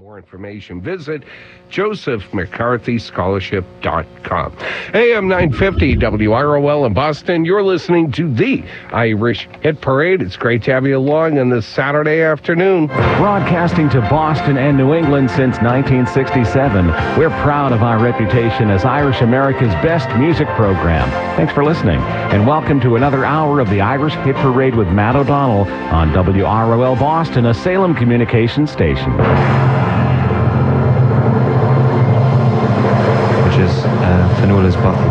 more information, visit josephmccarthyscholarship.com. AM 950 WROL in Boston. You're listening to the Irish Hit Parade. It's great to have you along on this Saturday afternoon. Broadcasting to Boston and New England since 1967, we're proud of our reputation as Irish America's best music program. Thanks for listening, and welcome to another hour of the Irish Hit Parade with Matt O'Donnell on WROL Boston, a Salem communications station. Which is Fionnuala's bottle.